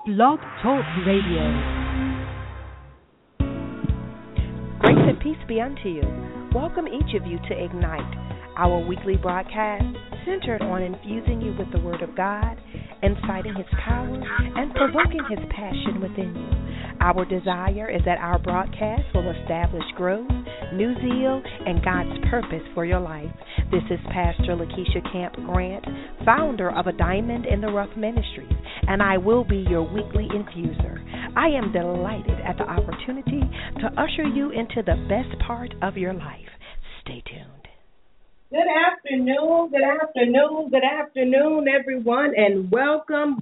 Blog Talk Radio. Grace and peace be unto you. Welcome each of you to Ignite, our weekly broadcast centered on infusing you with the Word of God, inciting His power, and provoking His passion within you. Our desire is that our broadcast will establish growth, new zeal, and God's purpose for your life. This is Pastor Lakeisha Camp Grant, founder of A Diamond in the Rough Ministries, and I will be your weekly infuser. I am delighted at the opportunity to usher you into the best part of your life. Stay tuned. Good afternoon, everyone, and welcome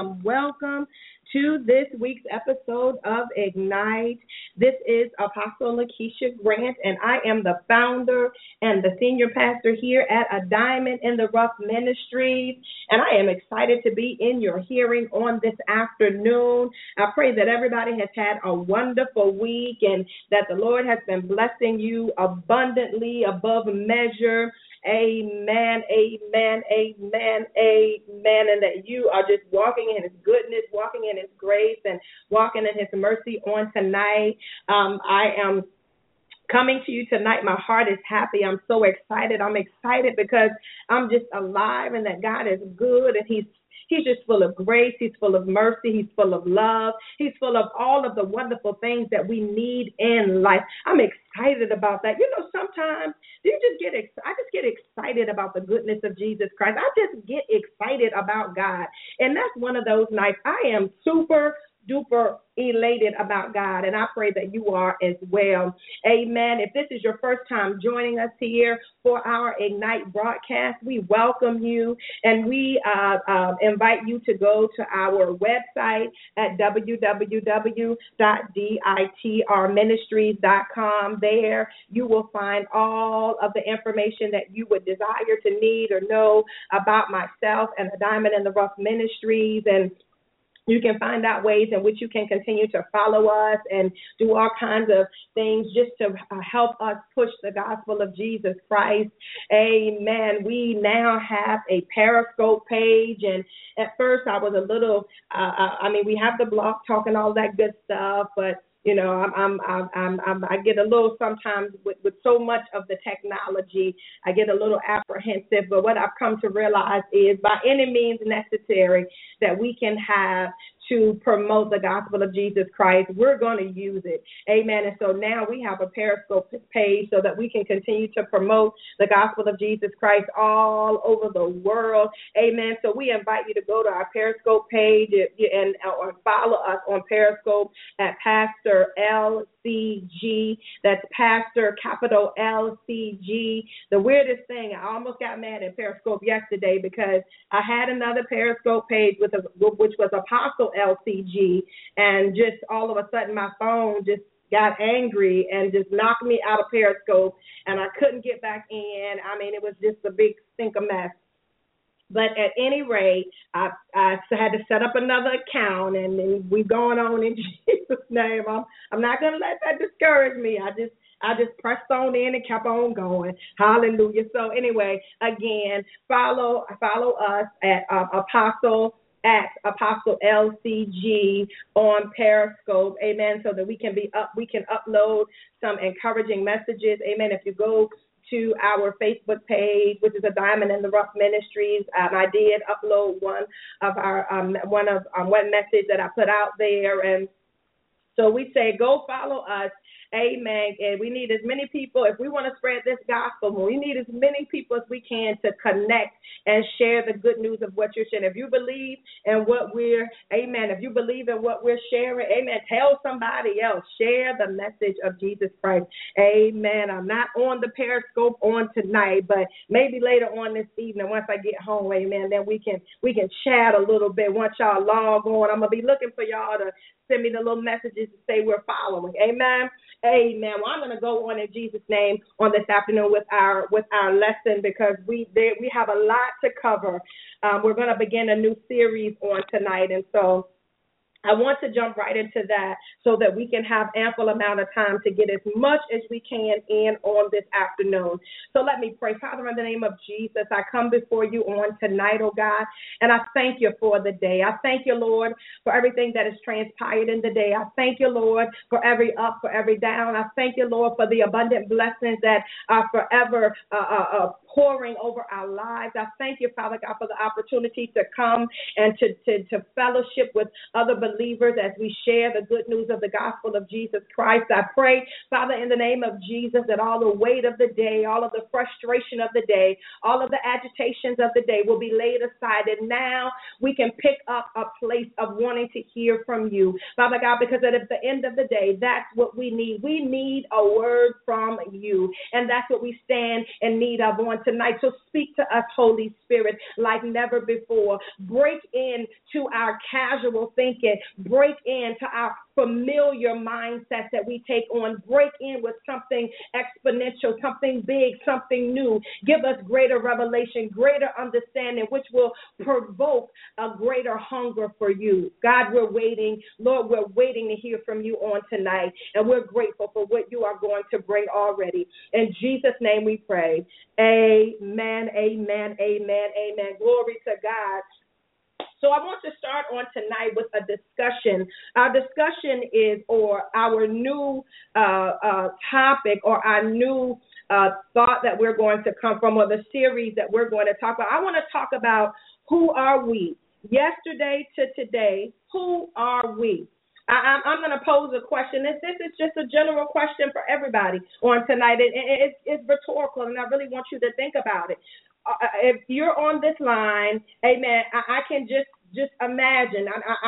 to this week's episode of Ignite. This is Apostle Lakeisha Grant, and I am the founder and the senior pastor here at A Diamond in the Rough Ministries, and I am excited to be in your hearing on this afternoon. I pray that everybody has had a wonderful week and that the Lord has been blessing you abundantly, above measure. Amen, amen, amen, amen, and that you are just walking in His goodness, walking in His grace, and walking in His mercy on tonight. I am coming to you tonight. My heart is happy. I'm so excited. I'm excited because I'm just alive and that God is good and He's just full of grace. He's full of mercy. He's full of love. He's full of all of the wonderful things that we need in life. I'm excited about that. You know, sometimes I just get excited about the goodness of Jesus Christ. I just get excited about God. And that's one of those nights. I am super duper elated about God, and I pray that you are as well. Amen. If this is your first time joining us here for our Ignite broadcast, we welcome you, and we invite you to go to our website at www.ditrministries.com. There you will find all of the information that you would desire to need or know about myself and the Diamond in the Rough Ministries, and you can find out ways in which you can continue to follow us and do all kinds of things just to help us push the gospel of Jesus Christ. Amen. We now have a Periscope page, and at first I was a little, we have the blog talk and all that good stuff, but you know, I get a little sometimes with so much of the technology, I get a little apprehensive. But what I've come to realize is by any means necessary that we can have to promote the gospel of Jesus Christ, we're going to use it. Amen. And so now we have a Periscope page so that we can continue to promote the gospel of Jesus Christ all over the world. Amen. So we invite you to go to our Periscope page and or follow us on Periscope at Pastor LCG. That's Pastor capital LCG. The weirdest thing, I almost got mad at Periscope yesterday because I had another Periscope page which was Apostle LCG, and just all of a sudden my phone just got angry and just knocked me out of Periscope, and I couldn't get back in. I mean, it was just a big stinker mess. But at any rate, I had to set up another account, and we're going on in Jesus' name. I'm not going to let that discourage me. I just pressed on in and kept on going. Hallelujah. So anyway, again, follow us at Apostle LCG on Periscope, amen, so that we can upload some encouraging messages, amen. If you go to our Facebook page, which is A Diamond in the Rough Ministries, I did upload one message that I put out there, and so we say go follow us. Amen. And we need as many people, if we want to spread this gospel, we need as many people as we can to connect and share the good news of what you're sharing. If you believe in what we're sharing, amen, tell somebody else. Share the message of Jesus Christ. Amen. I'm not on the Periscope on tonight, but maybe later on this evening, once I get home, amen, then we can chat a little bit. Once y'all log on, I'm going to be looking for y'all to send me the little messages to say we're following. Amen. Amen. Well, I'm going to go on in Jesus' name on this afternoon with our lesson because we have a lot to cover. We're going to begin a new series on tonight, and so I want to jump right into that so that we can have ample amount of time to get as much as we can in on this afternoon. So let me pray. Father, in the name of Jesus, I come before you on tonight, oh God, and I thank you for the day. I thank you, Lord, for everything that has transpired in the day. I thank you, Lord, for every up, for every down. I thank you, Lord, for the abundant blessings that are forever pouring over our lives. I thank you, Father God, for the opportunity to come and to fellowship with other believers as we share the good news of the gospel of Jesus Christ. I pray, Father, in the name of Jesus, that all the weight of the day, all of the frustration of the day, all of the agitations of the day will be laid aside. And now we can pick up a place of wanting to hear from you, Father God, because at the end of the day, that's what we need. We need a word from you, and that's what we stand in need of on tonight. So speak to us, Holy Spirit, like never before. Break into our casual thinking. Break into our familiar mindsets that we take on. Break in with something exponential, something big, something new. Give us greater revelation, greater understanding, which will provoke a greater hunger for you. God, we're waiting. Lord, we're waiting to hear from you on tonight, and we're grateful for what you are going to bring already. In Jesus' name we pray. Amen, amen, amen, amen. Glory to God. So I want to start on tonight with a discussion. Our discussion is, or our new topic, or our new thought that we're going to come from, or the series that we're going to talk about. I want to talk about who are we? Yesterday to today, who are we? I'm going to pose a question. This is just a general question for everybody on tonight. It's rhetorical, and I really want you to think about it. If you're on this line, amen, I can just imagine.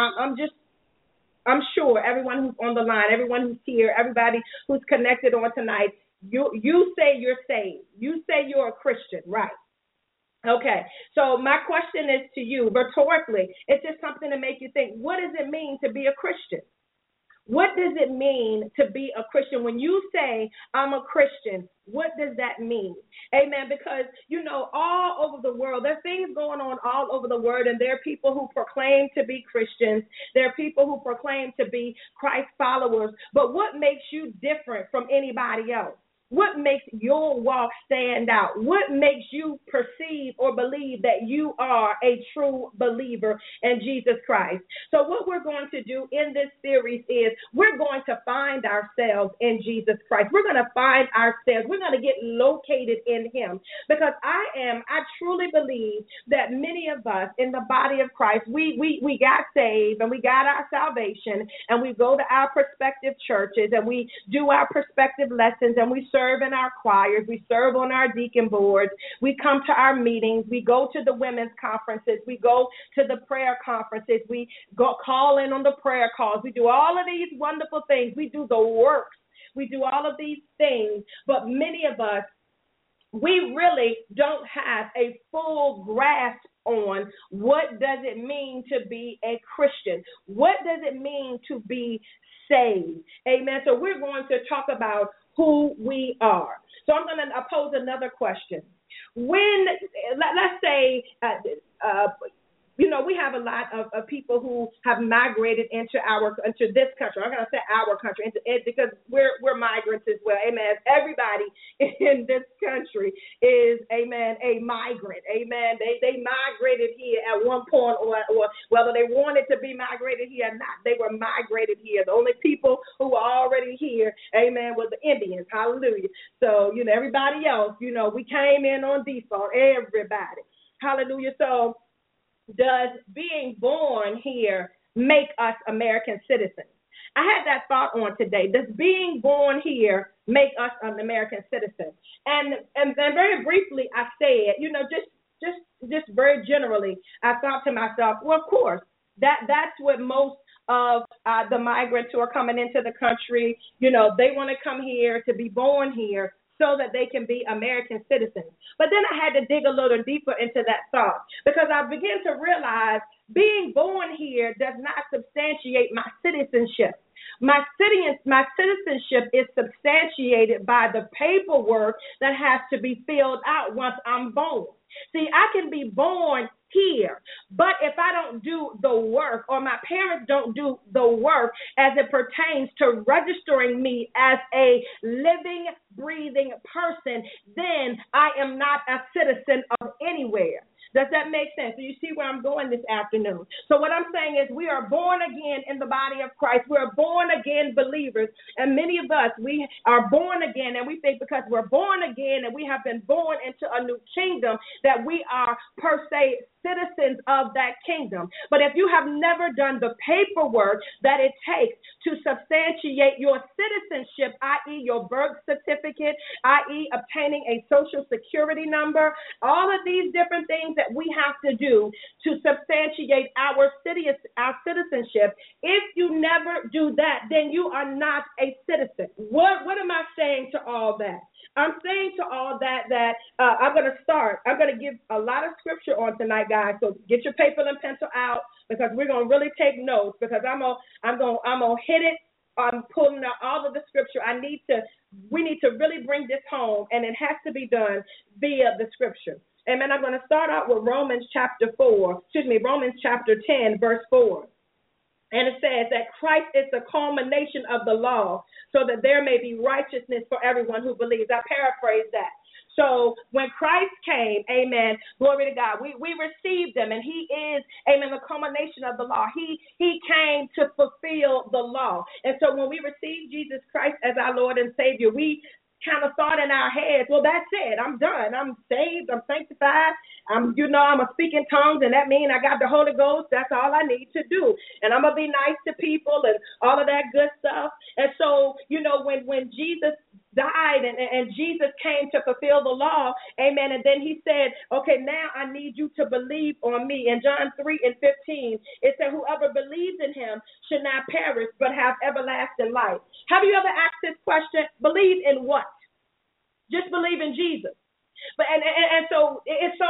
I'm sure everyone who's on the line, everyone who's here, everybody who's connected on tonight, you say you're saved. You say you're a Christian, right? Okay, so my question is to you, rhetorically, it's just something to make you think, what does it mean to be a Christian? What does it mean to be a Christian? When you say, I'm a Christian, what does that mean? Amen. Because, all over the world, there are things going on all over the world, and there are people who proclaim to be Christians. There are people who proclaim to be Christ followers. But what makes you different from anybody else? What makes your walk stand out? What makes you perceive or believe that you are a true believer in Jesus Christ? So what we're going to do in this series is we're going to find ourselves in Jesus Christ. We're going to find ourselves. We're going to get located in him, because I truly believe that many of us in the body of Christ, we got saved and we got our salvation, and we go to our prospective churches and we do our prospective lessons, and we serve in our choirs, we serve on our deacon boards, we come to our meetings, we go to the women's conferences, we go to the prayer conferences, we go call in on the prayer calls, we do all of these wonderful things, we do the works, we do all of these things, but many of us, we really don't have a full grasp on what does it mean to be a Christian. What does it mean to be saved? Amen. So we're going to talk about who we are. So I'm going to pose another question. When, let's say, we have a lot of people who have migrated into this country. I'm going to say our country, because we're migrants as well. Amen. Everybody in this country is, amen, a migrant. Amen. They migrated here at one point, or whether they wanted to be migrated here or not, they were migrated here. The only people who were already here, amen, were the Indians. Hallelujah. So, everybody else, we came in on default, everybody. Hallelujah. So, does being born here make us American citizens? I had that thought on today. Does being born here make us an American citizen? And very briefly, I said, just very generally, I thought to myself, well, of course, that's what most of the migrants who are coming into the country, they want to come here to be born here, so that they can be American citizens. But then I had to dig a little deeper into that thought, because I began to realize being born here does not substantiate my citizenship. My citizenship is substantiated by the paperwork that has to be filled out once I'm born. See, I can be born here. But if I don't do the work, or my parents don't do the work as it pertains to registering me as a living, breathing person, then I am not a citizen of anywhere. Does that make sense? So you see where I'm going this afternoon. So what I'm saying is we are born again in the body of Christ. We're born again believers. And many of us, we are born again, and we think because we're born again and we have been born into a new kingdom that we are per se citizens of that kingdom. But if you have never done the paperwork that it takes to substantiate your citizenship, i.e. your birth certificate, i.e. obtaining a social security number, all of these different things that we have to do to substantiate our citizenship, if you never do that, then you are not a citizen. What am I saying to all that? I'm saying to all that I'm going to give a lot of scripture on tonight, guys. So get your paper and pencil out, because we're going to really take notes, because I'm going to hit it. I'm pulling out all of the scripture. We need to really bring this home, and it has to be done via the scripture. Amen. I'm going to start out with Romans chapter 10, verse 4. And it says that Christ is the culmination of the law, so that there may be righteousness for everyone who believes. I paraphrase that. So when Christ came, amen, glory to God, we received him, and he is, amen, the culmination of the law. He came to fulfill the law. And so when we receive Jesus Christ as our Lord and Savior, we kind of thought in our heads, well, that's it. I'm done. I'm saved. I'm sanctified. I'm a speaking tongues, and that means I got the Holy Ghost. That's all I need to do. And I'm going to be nice to people and all of that good stuff. And so, when Jesus died and Jesus came to fulfill the law, amen, and then he said, okay, now I need you to believe on me. In John 3:15, it said, whoever believes in him should not perish but have everlasting life. Have you ever asked this question? Believe in what? Just believe in Jesus. But so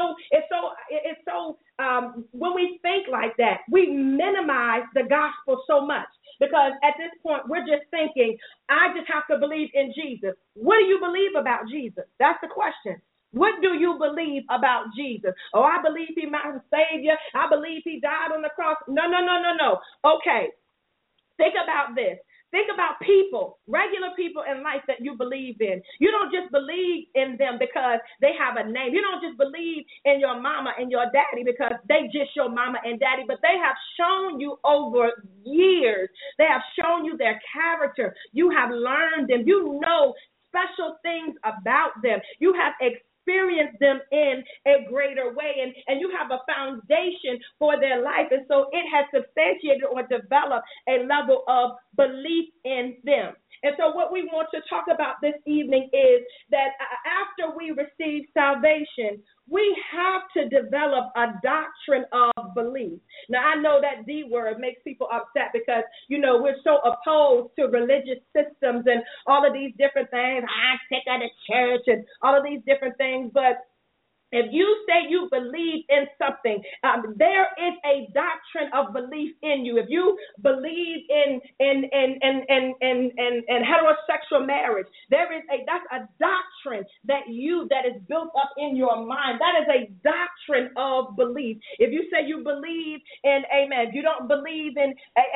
when we think like that, we minimize the gospel so much, because at this point we're just thinking, I just have to believe in Jesus. What do you believe about Jesus? That's the question. What do you believe about Jesus? Oh, I believe he's my Savior. I believe he died on the cross. No. Okay, think about this. Think about people, regular people in life that you believe in. You don't just believe in them because they have a name. You don't just believe in your mama and your daddy because they just your mama and daddy, but they have shown you over years. They have shown you their character. You have learned them. You know special things about them. You have experienced them in a greater way, and you have a foundation for their life, and so it has substantiated or developed a level of belief in them. And so what we want to talk about this evening is that after we receive salvation, we have to develop a doctrine of belief. Now, I know that D word makes people upset because, we're so opposed to religious systems and all of these different things. I'm sick of the church and all of these different things. But if you say you believe in something, there is a doctrine of belief in you. If you believe in heterosexual marriage, that's a doctrine that is built up in your mind. That is a doctrine of belief. If you say you believe in, amen, you don't believe in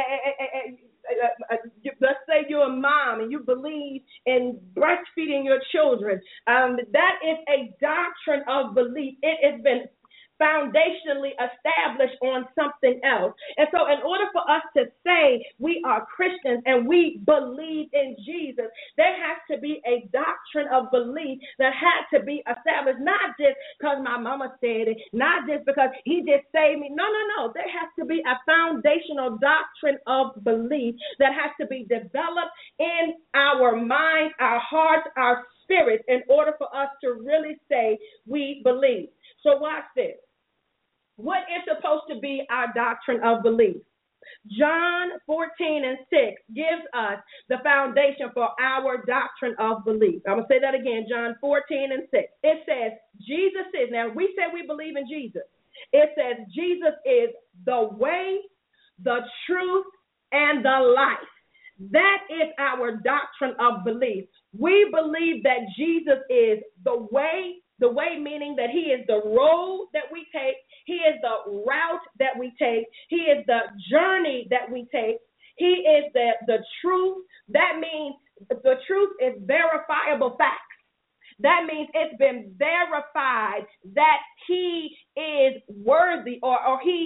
let's say you're a mom and you believe in breastfeeding your children. That is a doctrine of belief. It has been foundationally established on something else. And so in order for us to say we are Christians and we believe in Jesus, there has to be a doctrine of belief that has to be established, not just because my mama said it, not just because he just saved me. No. There has to be a foundational doctrine of belief that has to be developed in our minds, our hearts, our spirits, in order for us to really say we believe. So watch this. What is supposed to be our doctrine of belief? John 14:6 gives us the foundation for our doctrine of belief. I'm going to say that again, John 14:6. It says, Jesus is, now we say we believe in Jesus. It says Jesus is the way, the truth, and the life. That is our doctrine of belief. We believe that Jesus is the way, The way meaning that he is the road that we take. He is the route that we take. He is the journey that we take. He is the truth. That means the truth is verifiable facts. That means it's been verified that he is worthy or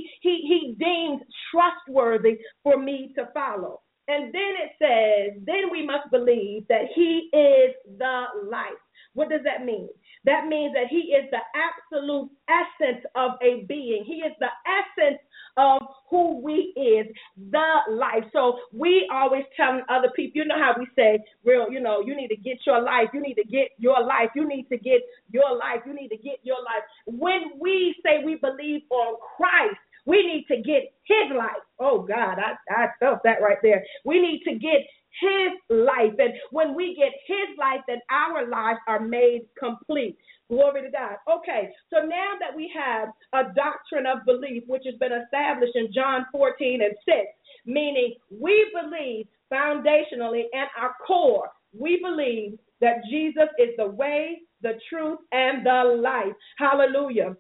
he deems trustworthy for me to follow. And then it says, then we must believe that he is the life. What does that mean? That means that he is the absolute essence of a being. He is the essence of who we is, the life. So we always telling other people, you know how we say, you need to get your life. You need to get your life. You need to get your life. You need to get your life. When we say we believe on Christ, we need to get his life. Oh, God, I felt that right there. We need to get his life. And when we get his life, then our lives are made complete. Glory to God. Okay, so now that we have a doctrine of belief, which has been established in John 14:6, meaning we believe foundationally at our core, we believe that Jesus is the way, the truth, and the life. Hallelujah.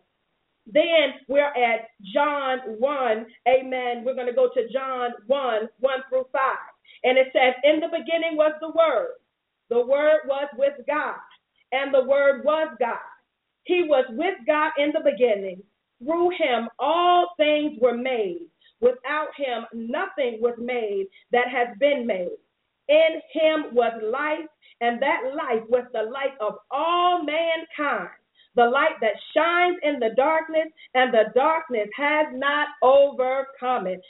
Then we're at John 1, amen. We're going to go to John 1:1 through 5. And it says, in the beginning was the Word. The Word was with God, and the Word was God. He was with God in the beginning. Through him all things were made. Without him nothing was made that has been made. In him was life, and that life was the light of all mankind. The light that shines in the darkness, and the darkness has not overcome it.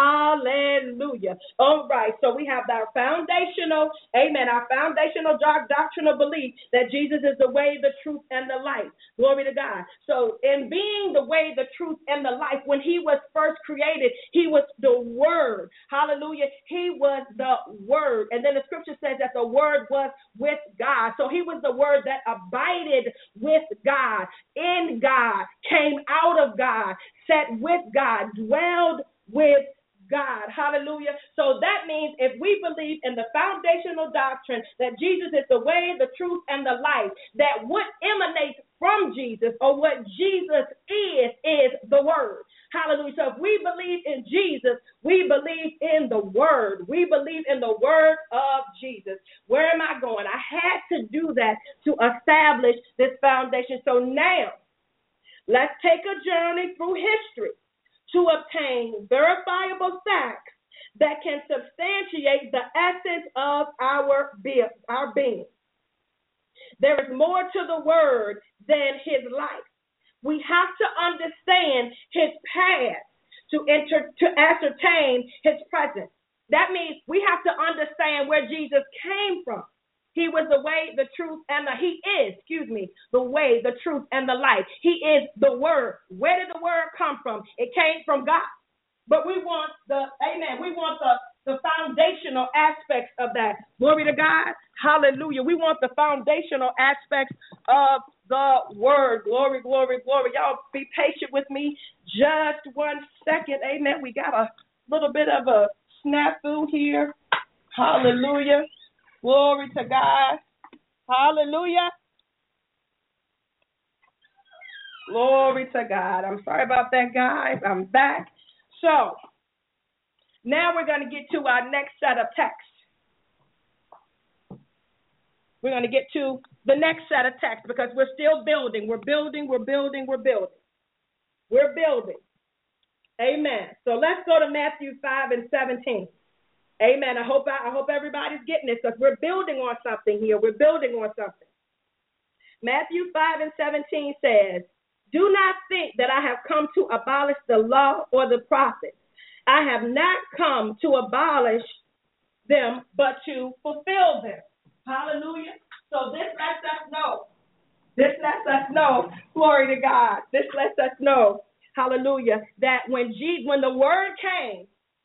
Hallelujah. All right, so we have our foundational, amen, our foundational doctrinal belief that Jesus is the way, the truth, and the life. Glory to God. So in being the way, the truth, and the life, when he was first created, he was the Word. Hallelujah. He was the Word. And then the scripture says that the Word was with God. So he was the Word that abided with God, in God, came out of God, sat with God, dwelled with God. Hallelujah. So that means if we believe in the foundational doctrine that Jesus is the way, the truth, and the life, that what emanates from Jesus or what Jesus is the Word. Hallelujah. So if we believe in Jesus, we believe in the Word. We believe in the Word of Jesus. Where am I going? I had to do that to establish this foundation. So now, let's take a journey through history to obtain verifiable facts that can substantiate the essence of our being. There is more to the Word than his life. We have to understand his past to ascertain his presence. That means we have to understand where Jesus came from. He was the way, the truth, and the way, the truth, and the life. He is the Word. Where did the Word come from? It came from God. But we want we want the foundational aspects of that. Glory to God. Hallelujah. We want the foundational aspects of the Word. Glory, glory, glory. Y'all be patient with me just 1 second. Amen. We got a little bit of a snafu here. Hallelujah. Glory to God. Hallelujah. Glory to God. I'm sorry about that, guys. I'm back. So, now we're going to get to our next set of texts. We're going to get to the next set of texts because we're still building. We're building. Amen. So let's go to Matthew 5:17. Amen. I hope everybody's getting this because we're building on something here. We're building on something. Matthew 5:17 says, do not think that I have come to abolish the law or the prophets. I have not come to abolish them, but to fulfill them. Hallelujah. So this lets us know, glory to God. This lets us know, hallelujah, that when the word came,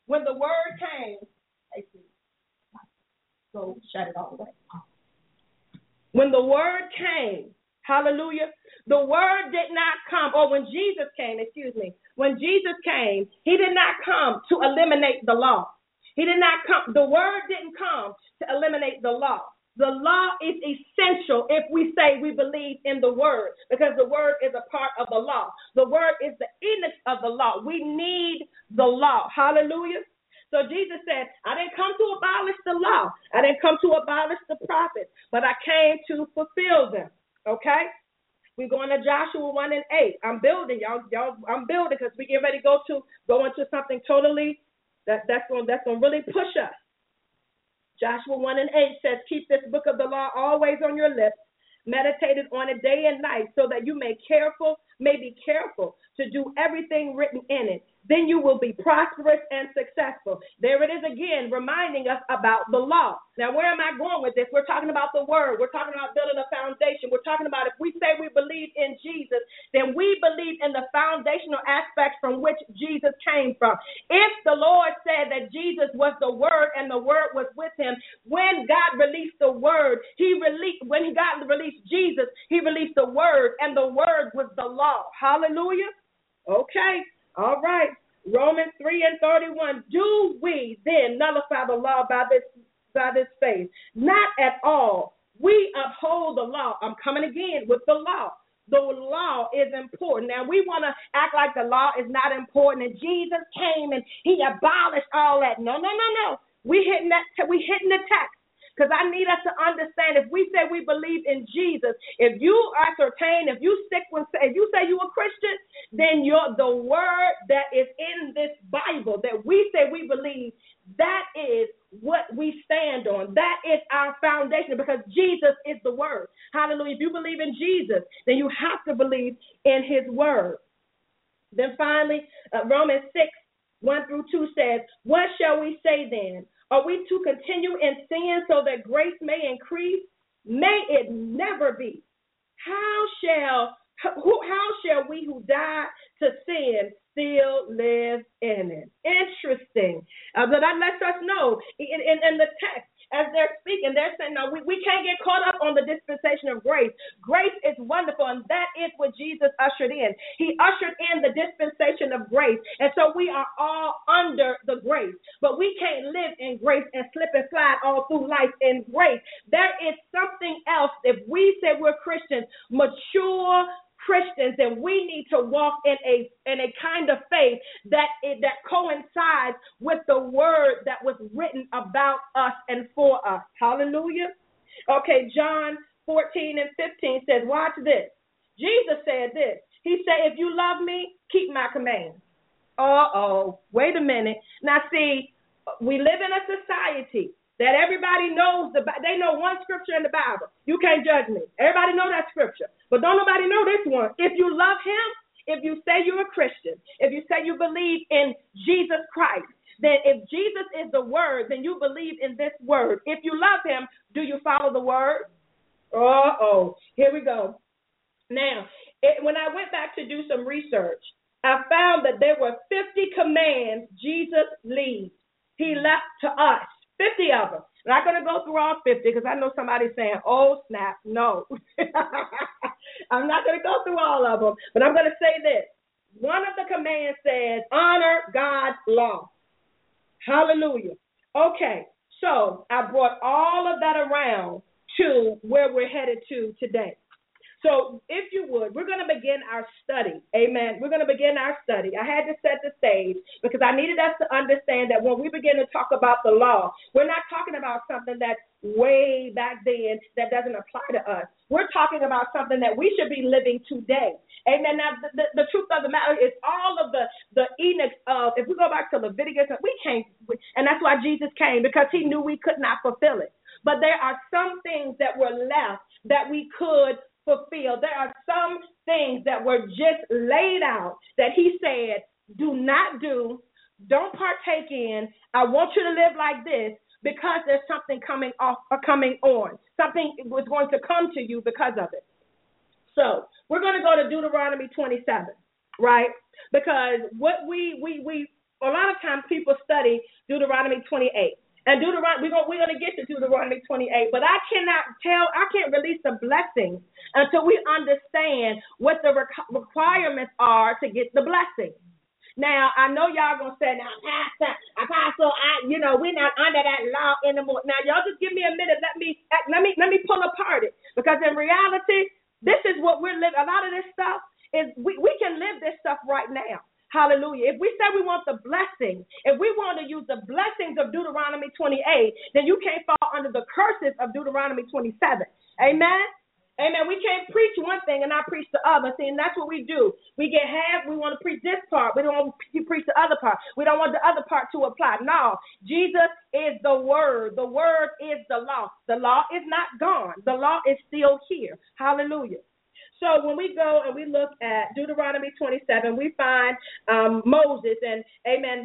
so shut it all the way. When the word came, hallelujah, the word did not come, or when Jesus came, he did not come to eliminate the law. The word didn't come to eliminate the law. The law is essential if we say we believe in the word, because the word is a part of the law. The word is the essence of the law. We need the law. Hallelujah. So Jesus said, I didn't come to abolish the law. I didn't come to abolish the prophets, but I came to fulfill them. Okay? We're going to Joshua 1 and 8. I'm building, y'all. I'm building because we get ready to go into something totally that's going to really push us. Joshua 1 and 8 says, keep this book of the law always on your lips, meditated on it day and night, so that you may be careful to do everything written in it. Then you will be prosperous and successful. There it is again, reminding us about the law. Now, where am I going with this? We're talking about the word. We're talking about building a foundation. We're talking about if we say we believe in Jesus, then we believe in the foundational aspects from which Jesus came from. If the Lord said that Jesus was the word and the word was with him, when God released the word, when God released Jesus, he released the word, and the word was the law. Hallelujah. Okay. All right. Romans 3 and 31. Do we then nullify the law by this faith? Not at all. We uphold the law. I'm coming again with the law. The law is important. Now, we want to act like the law is not important, and Jesus came and he abolished all that. No. We hitting the text. Because I need us to understand, if we say we believe in Jesus, if you ascertain, if you say you're a Christian, then the word that is in this Bible that we say we believe, that is what we stand on. That is our foundation, because Jesus is the word. Hallelujah. If you believe in Jesus, then you have to believe in his word. Then finally, Romans 6, 1 through 2 says, what shall we say then? Are we to continue in sin so that grace may increase? May it never be. How shall we who died to sin still live in it? Interesting. But that lets us know in the text, as they're speaking, they're saying, no, we can't get caught up on the dispensation of grace. Grace is wonderful, and that is what Jesus ushered in. He ushered in the dispensation of grace, and so we are all under the grace. But we can't live in grace and slip and slide all through life in grace. There is something else. If we say we're Christians, mature Christians, and we need to walk in a kind of faith that coincides with the word that was written about us and for us. Hallelujah. Okay, John 14 and 15 says, watch this. Jesus said this. He said, if you love me, keep my commands. Wait a minute. Now, see, we live in a society that everybody knows, they know one scripture in the Bible. You can't judge me. Everybody know that scripture. But don't nobody know this one. If you love him, if you say you're a Christian, if you say you believe in Jesus Christ, then if Jesus is the word, then you believe in this word. If you love him, do you follow the word? Here we go. Now, when I went back to do some research, I found that there were 50 commands Jesus leaves. He left to us. 50 of them. I'm not going to go through all 50 because I know somebody's saying, oh, snap, no. I'm not going to go through all of them, but I'm going to say this. One of the commands says, honor God's law. Hallelujah. Okay, so I brought all of that around to where we're headed to today. So if you would, we're going to begin our study. Amen. We're going to begin our study. I had to set the stage because I needed us to understand that when we begin to talk about the law, we're not talking about something that's way back then that doesn't apply to us. We're talking about something that we should be living today. Amen. Now, the truth of the matter is all of the edicts of, if we go back to Leviticus, we can't, and that's why Jesus came, because he knew we could not fulfill it. But there are some things that were left that we could fulfill. There are some things that were just laid out that he said, do not do, don't partake in. I want you to live like this because there's something coming on. Something was going to come to you because of it. So we're going to go to Deuteronomy 27, right? Because what we a lot of times people study Deuteronomy 28. And Deuteronomy, we're going to get to Deuteronomy 28, but I can't release the blessings until we understand what the requirements are to get the blessing. Now, I know y'all going to say, now, Pastor, we're not under that law anymore. Now, y'all just give me a minute. Let me pull apart it, because in reality, this is what we're living. A lot of this stuff is we can live this stuff right now. Hallelujah. If we say we want the blessing, if we want to use the blessings of Deuteronomy 28, then you can't fall under the curses of Deuteronomy 27. Amen? Amen. We can't preach one thing and not preach the other. See, and that's what we do. We get half. We want to preach this part. We don't want to preach the other part. We don't want the other part to apply. No, Jesus is the Word. The Word is the law. The law is not gone. The law is still here. Hallelujah. So when we go and we look at Deuteronomy 27, we find Moses, and amen,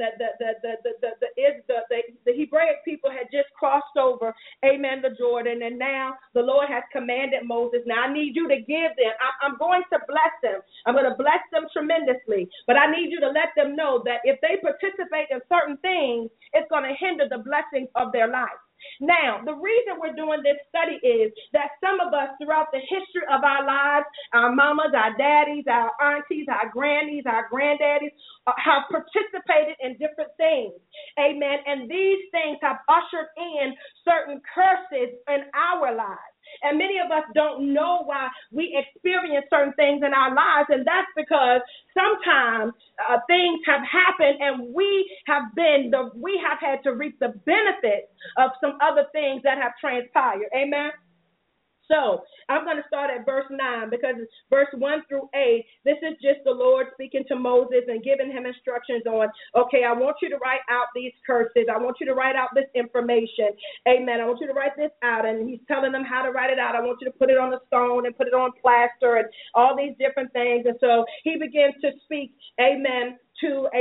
the Hebraic people had just crossed over, amen, the Jordan, and now the Lord has commanded Moses, now I need you to give them, I'm going to bless them. I'm going to bless them tremendously, but I need you to let them know that if they participate in certain things, it's going to hinder the blessings of their life. Now, the reason we're doing this study is that some of us throughout the history of our lives, our mamas, our daddies, our aunties, our grannies, our granddaddies, have participated in different things. Amen. And these things have ushered in certain curses in our lives. And many of us don't know why we experience certain things in our lives, and that's because sometimes things have happened, and we have had to reap the benefits of some other things that have transpired. Amen. So I'm going to start at verse 9, because it's verse 1 through 8. This is just the Lord speaking to Moses and giving him instructions on, okay, I want you to write out these curses. I want you to write out this information. Amen. I want you to write this out. And he's telling them how to write it out. I want you to put it on a stone and put it on plaster and all these different things. And so he begins to speak, amen, to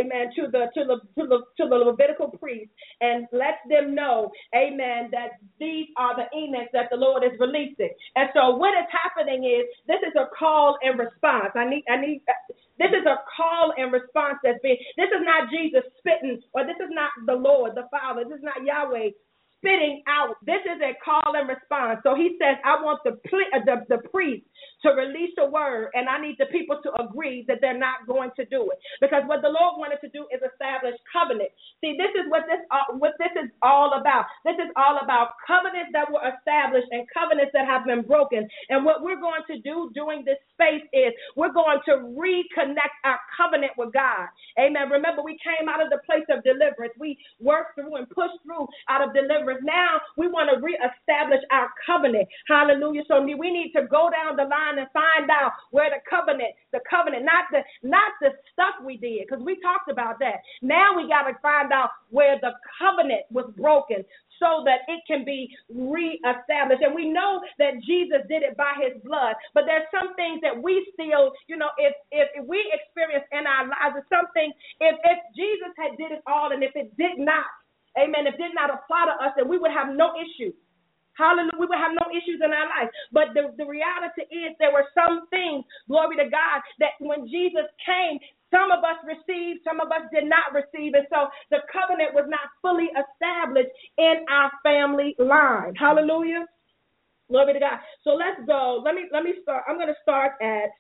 the Levitical priest, and lets them know, amen, that these are the edicts that the Lord is releasing. And so what is happening is this is a call and response. This is a call and response this is not Jesus spitting, or this is not the Lord, the Father, this is not Yahweh spitting out. This is a call and response. So he says, I want the priest to release a word, and I need the people to agree that they're not going to do it. Because what the Lord wanted to do is establish covenant. See, this is what this is all about. This is all about covenants that were established and covenants that have been broken. And what we're going to do during this space is we're going to reconnect our covenant with God. Amen. Remember, we came out of the place of deliverance. We worked through and pushed through out of deliverance. Now we want to reestablish our covenant. Hallelujah. So we need to go down the line and find out where the covenant, not the stuff we did, because we talked about that. Now we got to find out where the covenant was broken, so that it can be reestablished. And we know that Jesus did it by his blood, but there's some things that we still, if we experience in our lives, it's something, if Jesus had did it all, and if it did not, amen, it did not apply to us, then we would have no issues. Hallelujah. We would have no issues in our life. But the reality is there were some things, glory to God, that when Jesus came, some of us received, some of us did not receive. And so the covenant was not fully established in our family line. Hallelujah. Glory to God. So let's go. Let me start. I'm going to start at,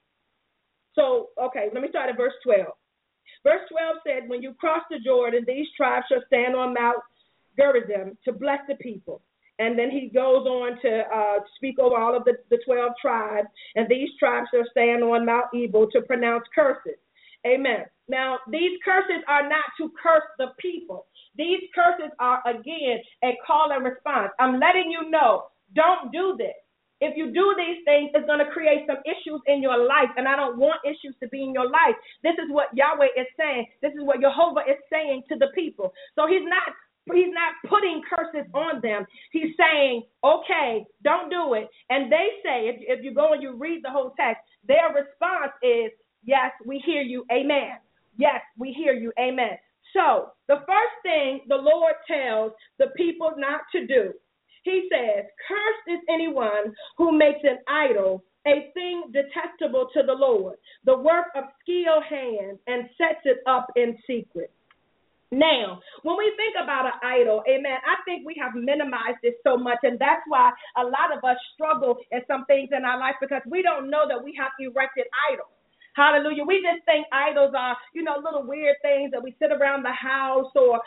let me start at verse 12. Verse 12 said, when you cross the Jordan, these tribes shall stand on Mount Gerizim to bless the people. And then he goes on to speak over all of the 12 tribes. And these tribes shall stand on Mount Ebal to pronounce curses. Amen. Now, these curses are not to curse the people. These curses are, again, a call and response. I'm letting you know, don't do this. If you do these things, it's going to create some issues in your life, and I don't want issues to be in your life. This is what Yahweh is saying. This is what Jehovah is saying to the people. So he's not putting curses on them. He's saying, okay, don't do it. And they say, if you go and you read the whole text, their response is, yes, we hear you, amen. Yes, we hear you, amen. So the first thing the Lord tells the people not to do, he says, cursed is anyone who makes an idol, a thing detestable to the Lord, the work of skilled hands, and sets it up in secret. Now, when we think about an idol, amen, I think we have minimized it so much, and that's why a lot of us struggle in some things in our life, because we don't know that we have erected idols. Hallelujah. We just think idols are, little weird things that we sit around the house or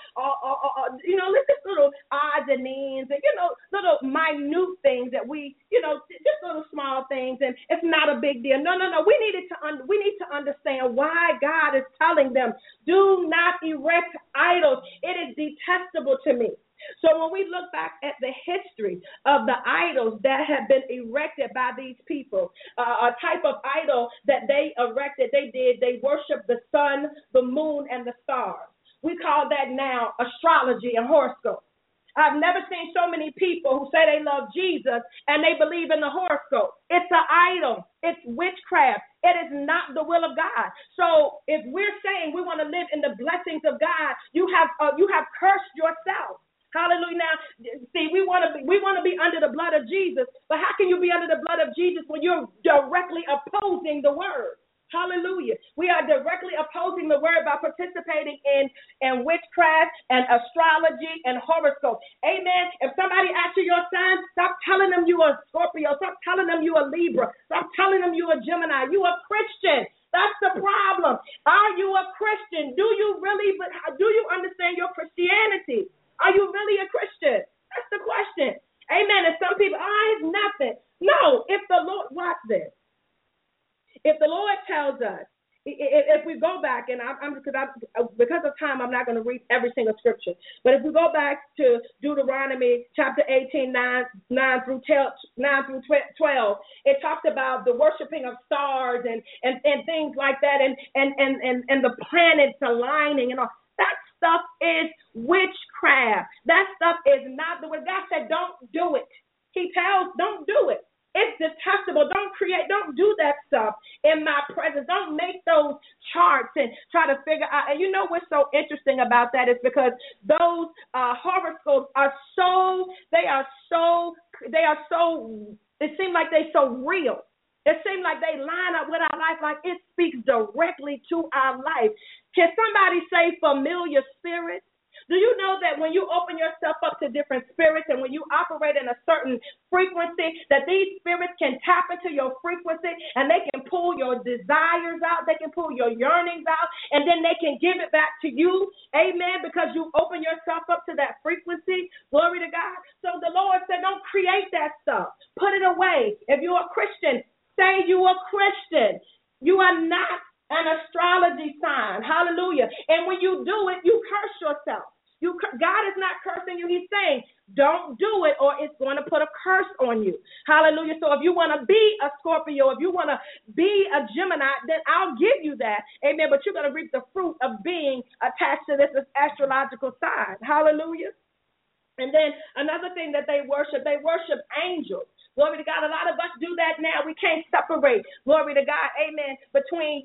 just little odds and ends and, little minute things that we, just little small things, and it's not a big deal. No. We need to understand why God is telling them, do not erect idols. It is detestable to me. So when we look back at the history of the idols that have been erected by these people, a type of idol that they erected, they worship the sun, the moon, and the stars. We call that now astrology and horoscope. I've never seen so many people who say they love Jesus and they believe in the horoscope. It's an idol. It's witchcraft. It is not the will of God. So if we're saying we want to live in the blessings of God, you have cursed yourself. Hallelujah. Now, see, we want to be under the blood of Jesus, but how can you be under the blood of Jesus when you're directly opposing the word? Hallelujah. We are directly opposing the word by participating in witchcraft and astrology and horoscope. Amen. If somebody asks you your sign, stop telling them you are a Scorpio. Stop telling them you are Libra. Stop telling them you are Gemini. You are Christian. That's the problem. Are you a Christian? Do you understand your Christianity? Are you really a Christian? That's the question. Amen. And some people, it's nothing. No, if the Lord, watch this. If the Lord tells us, if we go back, and because of time, I'm not going to read every single scripture, but if we go back to Deuteronomy chapter 18, 9 through 12, it talks about the worshiping of stars and things like that, and the planets aligning and all. That stuff is witchcraft. That stuff is not the way. God said, don't do it. He tells, don't do it. It's detestable. Don't do that stuff in my presence. Don't make those charts and try to figure out. And what's so interesting about that is because those horoscopes it seems like they're so real. It seems like they line up with our life, like it speaks directly to our life. Can somebody say familiar spirits? Do you know that when you open yourself up to different spirits and when you operate in a certain frequency, that these spirits can tap into your frequency and they can pull your desires out, they can pull your yearnings out, and then they can give it back to you, amen, because you open yourself up to that frequency. Glory to God. So the Lord said, don't create that stuff. Put it away. If you're a Christian, say you are Christian. You are not an astrology sign. Hallelujah. And when you do it, you curse yourself. God is not cursing you. He's saying, don't do it or it's going to put a curse on you. Hallelujah. So if you want to be a Scorpio, if you want to be a Gemini, then I'll give you that. Amen. But you're going to reap the fruit of being attached to this astrological sign. Hallelujah. And then another thing that they worship angels. Glory to God. A lot of us do that now. We can't separate. Glory to God. Amen. Between,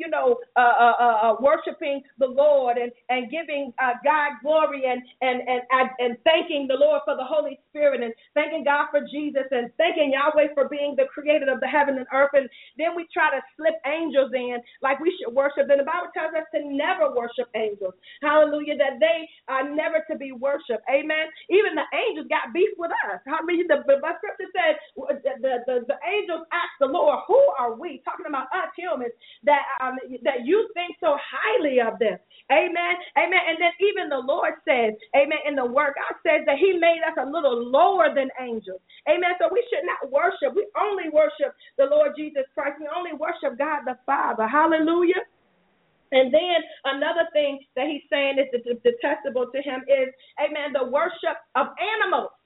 worshiping the Lord and giving God glory and thanking the Lord for the Holy Spirit and thanking God for Jesus and thanking Yahweh for being the creator of the heaven and earth. And then we try to slip angels in like we should worship. And the Bible tells us to never worship angels. Hallelujah. That they are never to be worshiped. Amen. Even the angels got beef with us. Hallelujah. The scripture said, the angels asked the Lord, who are we? Talking about us humans, that you think so highly of them. Amen. Amen. And then even the Lord says, amen, in the word, God says that he made us a little lower than angels. Amen. So we should not worship. We only worship the Lord Jesus Christ. We only worship God the Father. Hallelujah. And then another thing that he's saying is detestable to him is, amen, the worship of animals.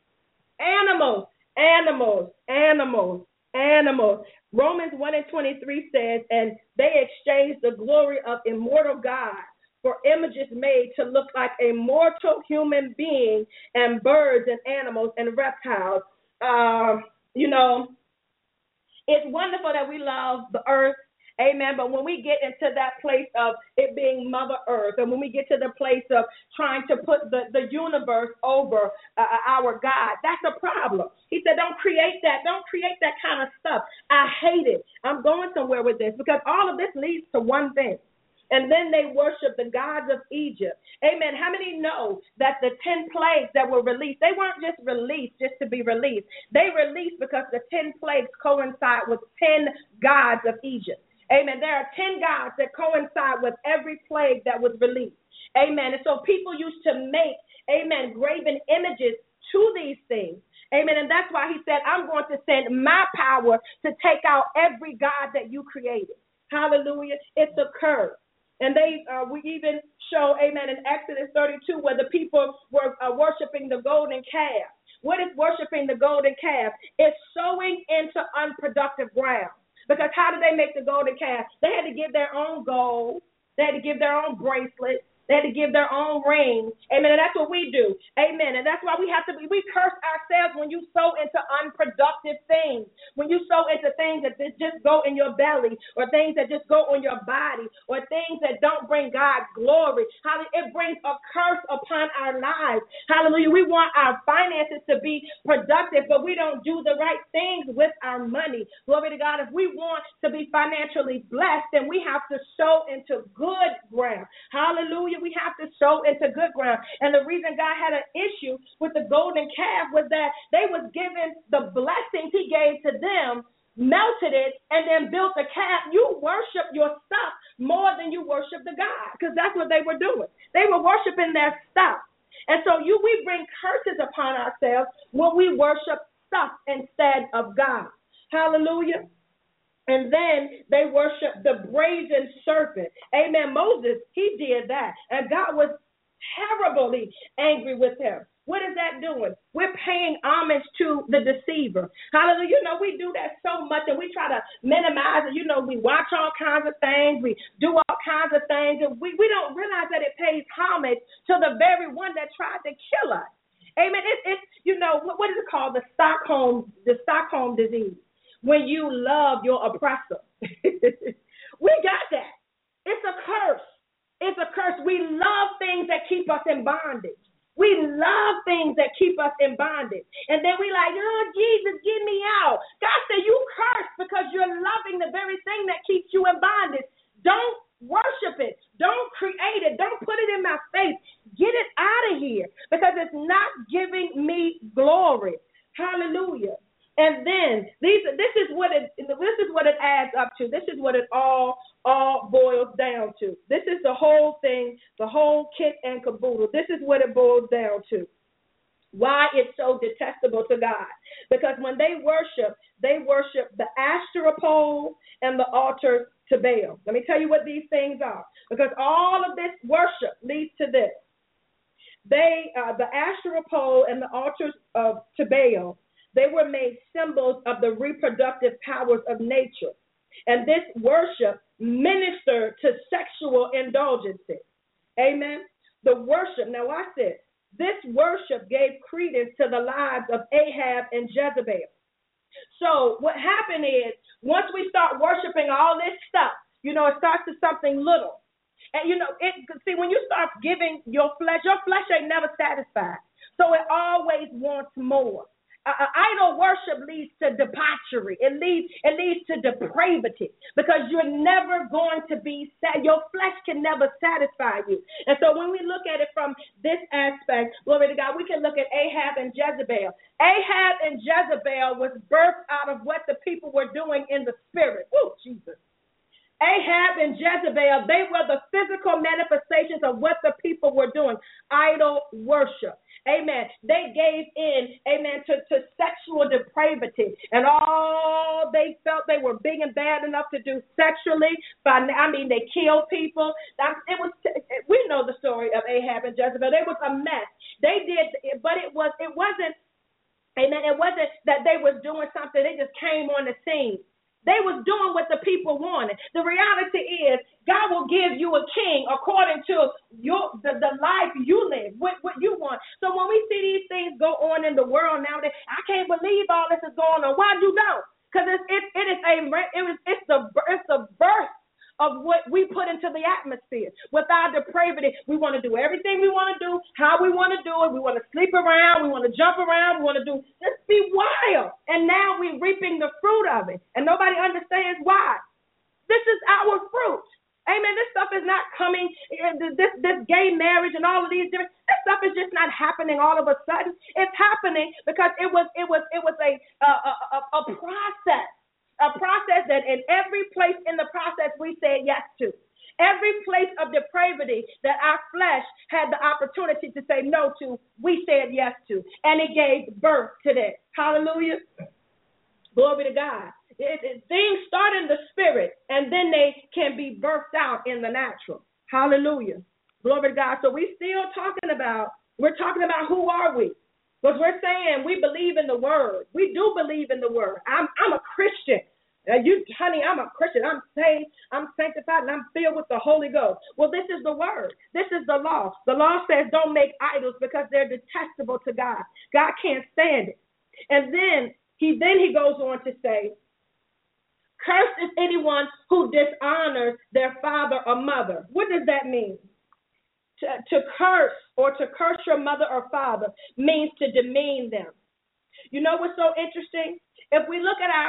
Romans 1:23 says, and they exchanged the glory of immortal God for images made to look like a mortal human being and birds and animals and reptiles. It's wonderful that we love the earth. Amen. But when we get into that place of it being Mother Earth, and when we get to the place of trying to put the universe over our God, that's a problem. He said, don't create that. Don't create that kind of stuff. I hate it. I'm going somewhere with this because all of this leads to one thing. And then they worship the gods of Egypt. Amen. How many know that the 10 plagues that were released, they weren't just released just to be released. They released because the 10 plagues coincide with 10 gods of Egypt. Amen. There are 10 gods that coincide with every plague that was released. Amen. And so people used to make, amen, graven images to these things. Amen. And that's why he said, I'm going to send my power to take out every god that you created. Hallelujah. It's a curse. And we even show, amen, in Exodus 32 where the people were worshiping the golden calf. What is worshiping the golden calf? It's sowing into unproductive ground. Because how did they make the golden calf? They had to give their own gold. They had to give their own bracelets. They had to give their own rings. Amen. And that's what we do. Amen. And that's why we curse ourselves when you sow into unproductive things. When you sow into things that just go in your belly, or things that just go on your body, or things that don't bring God glory. Hallelujah. It brings a curse upon our lives. Hallelujah. We want our finances to be productive, but we don't do the right things with our money. Glory to God. If we want to be financially blessed, then we have to sow into good ground. Hallelujah. We have to sow into good ground. And the reason God had an issue with the golden calf was that they was given the blessings he gave to them, melted it, and then built a calf. You worship your stuff more than you worship the God, because that's what they were doing. They were worshiping their stuff. And so we bring curses upon ourselves when we worship stuff instead of God. Hallelujah. And then they worshiped the brazen serpent. Amen. Moses, he did that. And God was terribly angry with him. What is that doing? We're paying homage to the deceiver. Hallelujah. You know, we do that so much, and we try to minimize it. You know, we watch all kinds of things. We do all kinds of things. And we don't realize that it pays homage to the very one that tried to kill us. Amen. It's you know, what is it called? The Stockholm disease. When you love your oppressor. We got that. It's a curse. It's a curse. We love things that keep us in bondage. We love things that keep us in bondage. And then we like, oh, Jesus, get me out. God said, you cursed because you're loving the very thing that keeps you in bondage. Don't worship it. Don't create it. Don't put it in my face. Get it out of here, because it's not giving me glory. Hallelujah. And then this is what it adds up to. This is what it all boils down to. This is the whole thing, the whole kit and caboodle. This is what it boils down to. Why it's so detestable to God. Because when they worship the Asherah pole and the altar to Baal. Let me tell you what these things are. Because all of this worship leads to this. The Asherah pole and the altars to Baal, they were made symbols of the reproductive powers of nature. And this worship ministered to sexual indulgences. Amen. The worship, now watch this. This worship gave credence to the lives of Ahab and Jezebel. So what happened is, once we start worshiping all this stuff, you know, it starts to something little. And, you know, when you start giving your flesh ain't never satisfied. So it always wants more. Idol worship leads to debauchery. It leads to depravity, because you're never going to be your flesh can never satisfy you. And so when we look at it from this aspect, glory to God, we can look at Ahab and Jezebel. Ahab and Jezebel was birthed out of what the people were doing in the spirit. Oh, Jesus. Ahab and Jezebel, they were the physical manifestations of what the people were doing, idol worship. Amen. They gave in, amen, to sexual depravity. And all they felt they were big and bad enough to do sexually. They killed people. We know the story of Ahab and Jezebel. It was a mess. They did, but it wasn't, amen, it wasn't that they was doing something. They just came on the scene. They was doing what the people wanted. The reality is, God will give you a king according to the life you live, what you want. So when we see these things go on in the world nowadays, I can't believe all this is going on. Why you don't? Because it's the birth of what we put into the atmosphere. With our depravity, we want to do everything we want to do, how we want to do it. We want to sleep around. We want to jump around. We want to just be wild. And now we're reaping the fruit of it. And nobody understands why. This is our fruit. Amen. This stuff is not coming, this gay marriage and all of these different, this stuff is just not happening all of a sudden. It's happening because it was a process. A process that in every place in the process we said yes to. Every place of depravity that our flesh had the opportunity to say no to, we said yes to. And it gave birth to that. Hallelujah. Glory to God. Things start in the spirit, and then they can be birthed out in the natural. Hallelujah. Glory to God. So we're talking about who are we? Because we're saying we believe in the word. We do believe in the word. I'm a Christian. Honey, I'm a Christian. I'm saved. I'm sanctified, and I'm filled with the Holy Ghost. Well, this is the word. This is the law. The law says don't make idols because they're detestable to God. God can't stand it. And then he goes on to say, cursed is anyone who dishonors their father or mother. What does that mean? To curse or to curse your mother or father means to demean them. You know what's so interesting? If we look at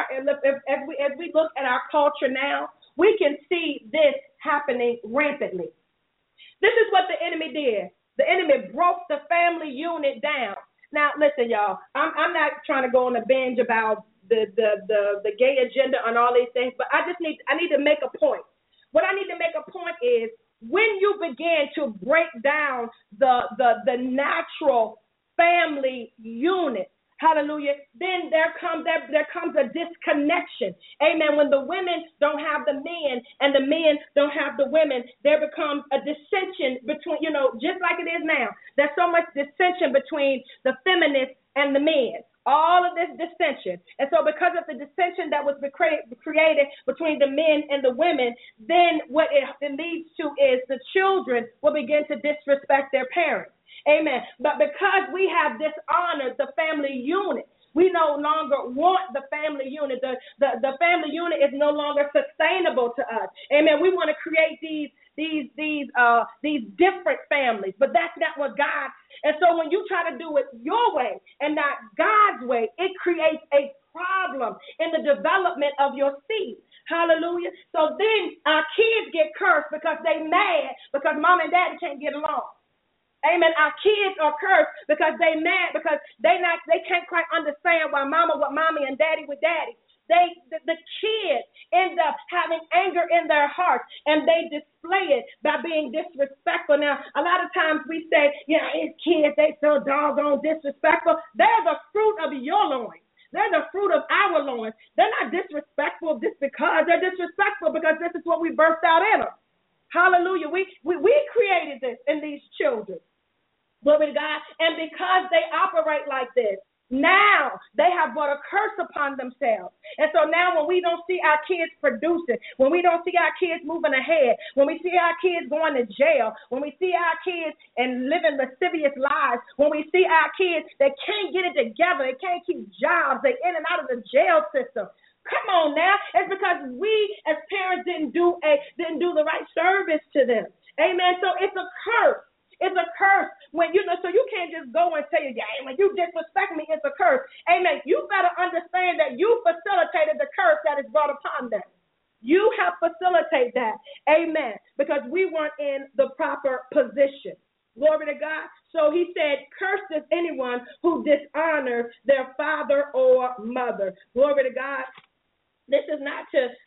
our culture now, we can see this happening rampantly. This is what the enemy did. The enemy broke the family unit down. Now, listen, y'all. I'm not trying to go on a binge about the gay agenda and all these things, but I need to make a point. What I need to make a point is when you begin to break down the natural family unit. Hallelujah. Then there comes a disconnection. Amen. When the women don't have the men and the men don't have the women, there becomes a dissension between, just like it is now. There's so much dissension between the feminists and the men. All of this dissension. And so because of the dissension that was created between the men and the women, then what it leads to is the children will begin to disrespect their parents. Amen. But because we have dishonored the family unit, we no longer want the family unit. The family unit is no longer sustainable to us. Amen. We want to create these different families, but that's not what God. And so when you try to do it your way and not God's way, it creates a problem in the development of your seed. Hallelujah. So then our kids get cursed because they mad because mom and daddy can't get along. Amen. Our kids are cursed because they mad because they can't quite understand why mama with mommy and daddy with daddy. The kids end up having anger in their hearts, and they display it by being disrespectful. Now, a lot of times we say, his kids, they so doggone disrespectful. They're the fruit of your loins. They're the fruit of our loins. They're not disrespectful just because. They're disrespectful because this is what we birthed out in them. Hallelujah. We created this in these children. Glory to God. And because they operate like this, now they have brought a curse upon themselves. And so now when we don't see our kids producing, when we don't see our kids moving ahead, when we see our kids going to jail, when we see our kids and living lascivious lives, when we see our kids that can't get it together, they can't keep jobs, they're in and out of the jail system. Come on now. It's because we as parents didn't do the right service to them. Amen. So it's a curse. It's a curse when so you can't just go and say, when you disrespect me, it's a curse. Amen. You better understand that you facilitated the curse that is brought upon them. You have facilitated that. Amen. Because we weren't in the proper position. Glory to God. So he said, cursed is anyone who dishonors their father or mother. Glory to God. This is not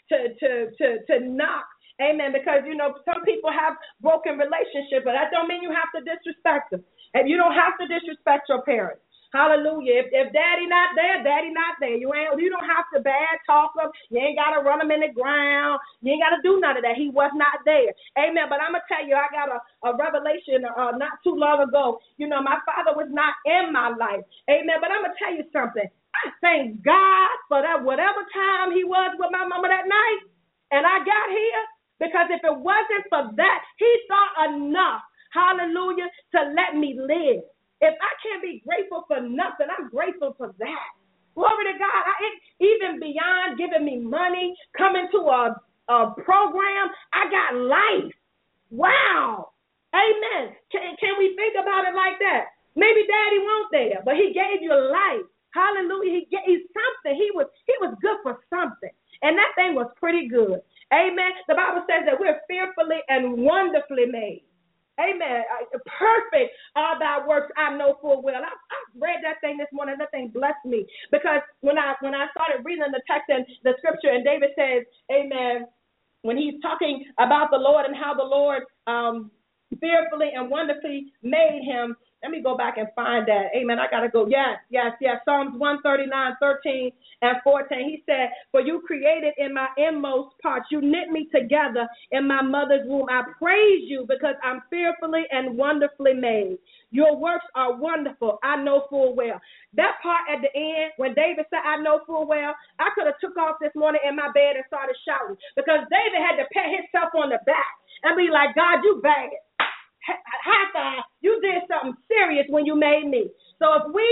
to knock. Amen. Because, some people have broken relationships, but that don't mean you have to disrespect them. And you don't have to disrespect your parents. Hallelujah. If daddy not there, daddy not there. You don't have to bad talk them. You ain't got to run them in the ground. You ain't got to do none of that. He was not there. Amen. But I'm going to tell you, I got a revelation not too long ago. My father was not in my life. Amen. But I'm going to tell you something. I thank God for that whatever time he was with my mama that night and I got here. Because if it wasn't for that, he thought enough, hallelujah, to let me live. If I can't be grateful for nothing, I'm grateful for that. Glory to God. Even beyond giving me money, coming to a program, I got life. Wow. Amen. Can we think about it like that? Maybe daddy won't there, but he gave you life. Hallelujah. He gave something. He was good for something. And that thing was pretty good. Amen. The Bible says that we're fearfully and wonderfully made. Amen. Perfect are thy works, I know full well. I read that thing this morning. That thing blessed me because when I started reading the text and the scripture, and David says, amen, when he's talking about the Lord and how the Lord fearfully and wonderfully made him. Let me go back and find that. Amen. I got to go. Yes. Psalms 139, 13 and 14. He said, for you created in my inmost parts. You knit me together in my mother's womb. I praise you because I'm fearfully and wonderfully made. Your works are wonderful. I know full well. That part at the end, when David said, I know full well, I could have took off this morning in my bed and started shouting because David had to pat himself on the back and be like, God, you bang it. High five, you did something serious when you made me. So if we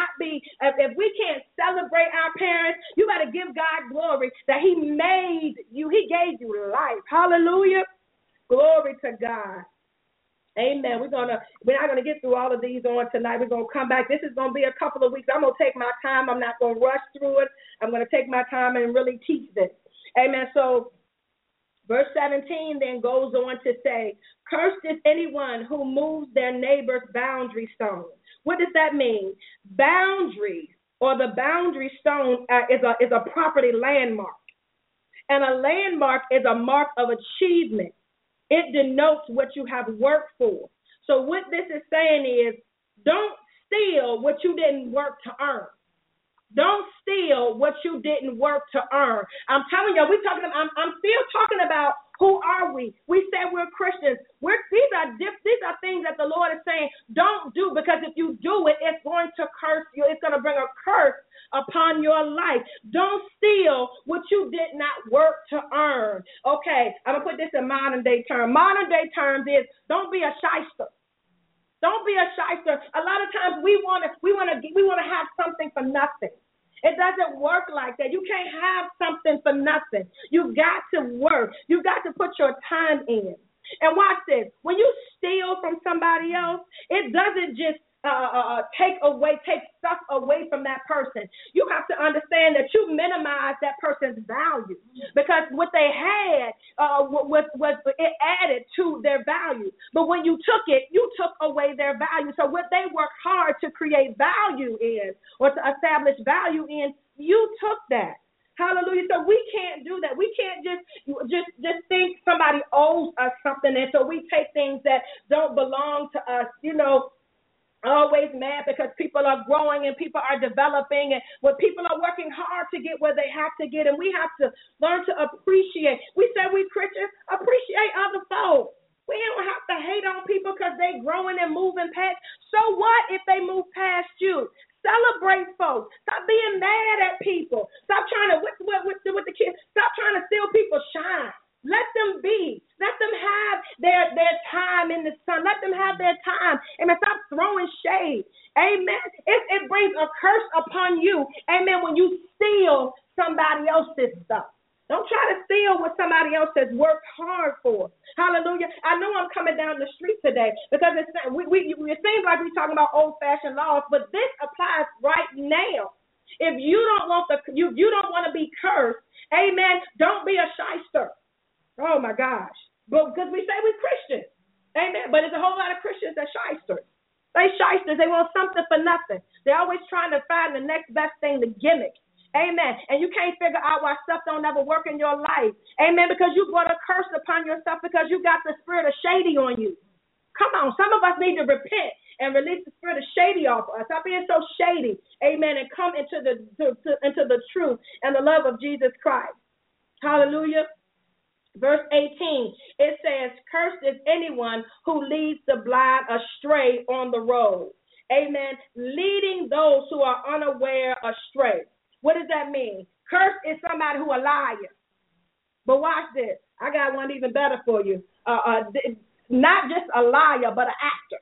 can't celebrate our parents, you got to give God glory that he made you. He gave you life. Hallelujah. Glory to God. Amen. We're not going to get through all of these on tonight. We're going to come back. This is going to be a couple of weeks. I'm going to take my time. I'm not going to rush through it. I'm going to take my time and really teach this. Amen. So verse 17 then goes on to say, cursed is anyone who moves their neighbor's boundary stone. What does that mean? Boundaries, or the boundary stone, is a property landmark. And a landmark is a mark of achievement. It denotes what you have worked for. So what this is saying is, don't steal what you didn't work to earn. Don't steal what you didn't work to earn. I'm telling you, I'm still talking about who are we? We said we're Christians. These are things that the Lord is saying don't do, because if you do it, it's going to curse you. It's going to bring a curse upon your life. Don't steal what you did not work to earn. Okay, I'm going to put this in modern day terms. Modern day terms is don't be a shyster. Don't be a shyster. A lot of times we want to have something for nothing. It doesn't work like that. You can't have something for nothing. You got to work. You got to put your time in. And watch this. When you steal from somebody else, it doesn't just take stuff away from that person. You have to understand that you minimize that person's value, because what they had was it added to their value. But when you took it, you took away their value. So what they worked hard to create value in, or to establish value in, you took that. Hallelujah. So we can't do that. We can't just think somebody owes us something, and so we take things that don't belong to us, always mad because people are growing and people are developing, and when people are working hard to get where they have to get, and we have to learn to appreciate. We say we Christians, appreciate other folks. We don't have to hate on people because they growing and moving past. So what if they move past you? Celebrate folks. Stop being mad at people. Stop trying to, with the kids, stop trying to steal people's shine. Let them be. Let them have their time in the sun. Let them have their time. Amen. Stop throwing shade. Amen. It brings a curse upon you. Amen. When you steal somebody else's stuff. Don't try to steal what somebody else has worked hard for. Hallelujah. I know I'm coming down the street today because it seems like we're talking about old-fashioned laws, but this applies right now. If you don't want to be cursed, amen, don't be a shyster. Oh, my gosh. But because we say we're Christians. Amen. But there's a whole lot of Christians that shysters. They shysters. They want something for nothing. They're always trying to find the next best thing, the gimmick. Amen. And you can't figure out why stuff don't ever work in your life. Amen. Because you brought a curse upon yourself because you got the spirit of shady on you. Come on. Some of us need to repent and release the spirit of shady off of us. Stop being so shady. Amen. And come into the truth and the love of Jesus Christ. Hallelujah. Verse 18, it says, cursed is anyone who leads the blind astray on the road. Amen. Leading those who are unaware astray. What does that mean? Cursed is somebody who a liar. But watch this. I got one even better for you. Not just a liar, but an actor.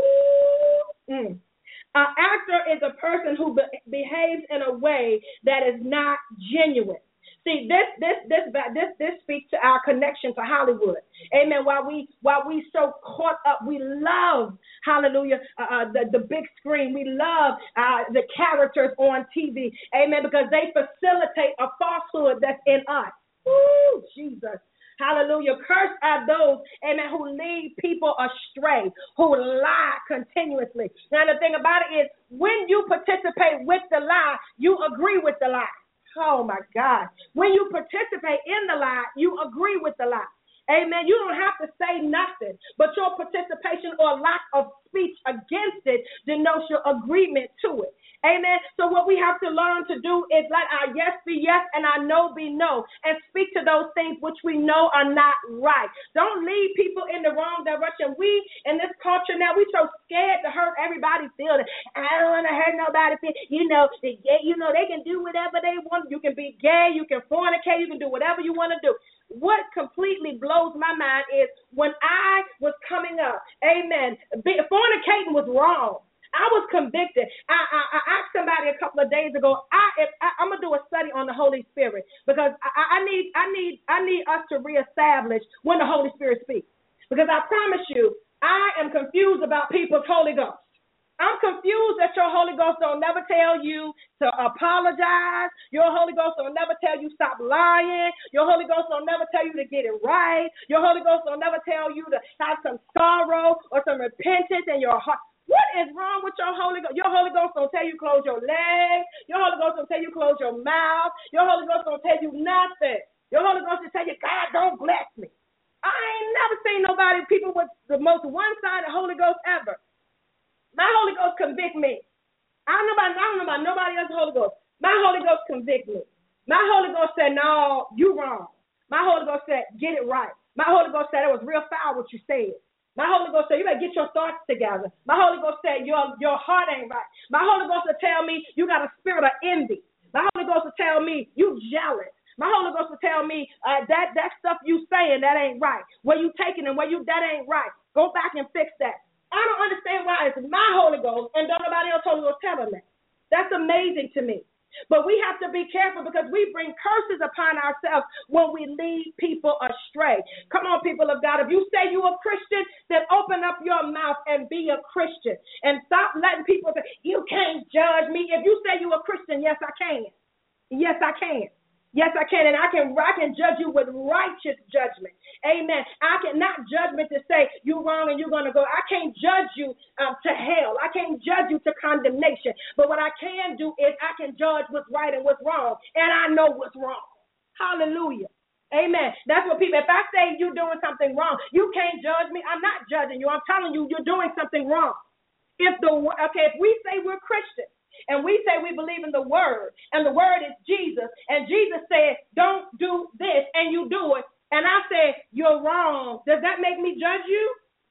An actor is a person who behaves in a way that is not genuine. See, this speaks to our connection to Hollywood. Amen. While we so caught up, we love, hallelujah, the big screen. We love the characters on TV. Amen. Because they facilitate a falsehood that's in us. Ooh, Jesus. Hallelujah. Cursed are those, amen, who lead people astray, who lie continuously. Now, the thing about it is, when you participate with the lie, you agree with the lie. Oh, my God. When you participate in the lie, you agree with the lie. Amen. You don't have to say nothing, but your participation or lack of speech against it denotes your agreement to it. Amen. So what we have to learn to do is let our yes be yes and our no be no, and speak to those things which we know are not right. Don't lead people in the wrong direction. We, in this culture now, we so scared to hurt everybody's feelings. I don't want to hurt nobody's feelings. They can do whatever they want. You can be gay. You can fornicate. You can do whatever you want to do. What completely blows my mind is when I was coming up, amen, fornicating was wrong. I was convicted. I asked somebody a couple of days ago, I'm going to do a study on the Holy Spirit because I need us to reestablish when the Holy Spirit speaks. Because I promise you, I am confused about people's Holy Ghost. I'm confused that your Holy Ghost don't never tell you to apologize. Your Holy Ghost don't never tell you stop lying. Your Holy Ghost don't never tell you to get it right. Your Holy Ghost don't never tell you to have some sorrow or some repentance in your heart. What is wrong with your Holy Ghost? Your Holy Ghost don't tell you close your legs. Your Holy Ghost don't tell you close your mouth. Your Holy Ghost don't tell you nothing. Your Holy Ghost will tell you, God, don't bless me. I ain't never seen people with the most one-sided Holy Ghost ever. My Holy Ghost convict me. I don't know about nobody else's Holy Ghost. My Holy Ghost convict me. My Holy Ghost said, no, you wrong. My Holy Ghost said, get it right. My Holy Ghost said, it was real foul what you said. My Holy Ghost said, you better get your thoughts together. My Holy Ghost said, your heart ain't right. My Holy Ghost will tell me you got a spirit of envy. My Holy Ghost will tell me you jealous. My Holy Ghost will tell me that stuff you saying, that ain't right. Where you taking and that ain't right. Go back and fix that. I don't understand why it's my Holy Ghost and don't nobody else Holy Ghost telling me. That's amazing to me. But we have to be careful because we bring curses upon ourselves when we lead people astray. Come on, people of God. If you say you're a Christian, then open up your mouth and be a Christian. And stop letting people say, you can't judge me. If you say you're a Christian, yes, I can. Yes, I can. Yes, I can, and I can judge you with righteous judgment. Amen. I cannot judgment to say you're wrong and you're going to go. I can't judge you to hell. I can't judge you to condemnation. But what I can do is I can judge what's right and what's wrong, and I know what's wrong. Hallelujah. Amen. That's what people, if I say you're doing something wrong, you can't judge me. I'm not judging you. I'm telling you, you're doing something wrong. If we say we're Christians, and we say we believe in the word, and the word is Jesus, and Jesus said, don't do this, and you do it, and I say, you're wrong, does that make me judge you?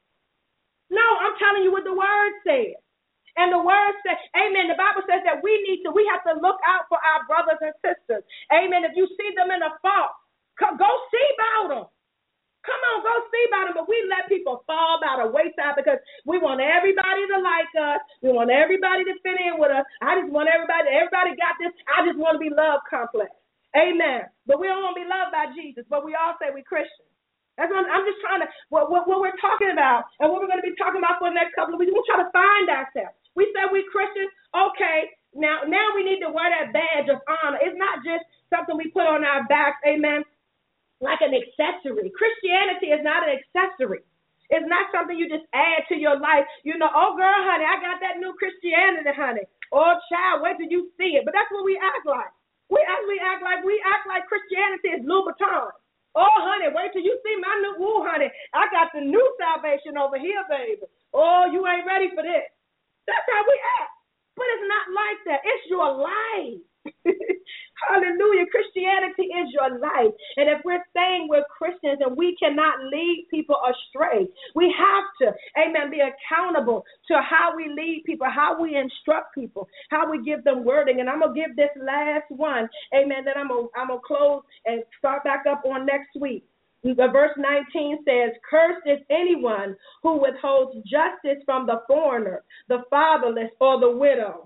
No, I'm telling you what the word says. And the word says, amen, the Bible says that we have to look out for our brothers and sisters. Amen, if you see them in a fault, go see about them. Come on, go see about them. But we let people fall by the wayside because we want everybody to like us. We want everybody to fit in with us. I just want everybody got this. I just want to be loved complex. Amen. But we don't want to be loved by Jesus, but we all say we're Christians. That's what I'm just trying to, what we're talking about and what we're going to be talking about for the next couple of weeks. We're trying to find ourselves. We say we're Christians. Okay, now we need to wear that badge of honor. It's not just something we put on our backs. Amen. Like an accessory. Christianity is not an accessory. It's not something you just add to your life. Oh, girl, honey, I got that new Christianity, honey. Oh, child, wait till you see it. But that's what we act like. We act like Christianity is Louboutin. Oh, honey, wait till you see my new, honey, I got the new salvation over here, baby. Oh, you ain't ready for this. That's how we act. But it's not like that. It's your life. Hallelujah. Christianity is your life. And if we're saying we're Christians and we cannot lead people astray, we have to, amen, be accountable to how we lead people, how we instruct people, how we give them wording. And I'm going to give this last one, amen, then I'm going to close and start back up on next week. Verse 19 says, cursed is anyone who withholds justice from the foreigner, the fatherless, or the widow.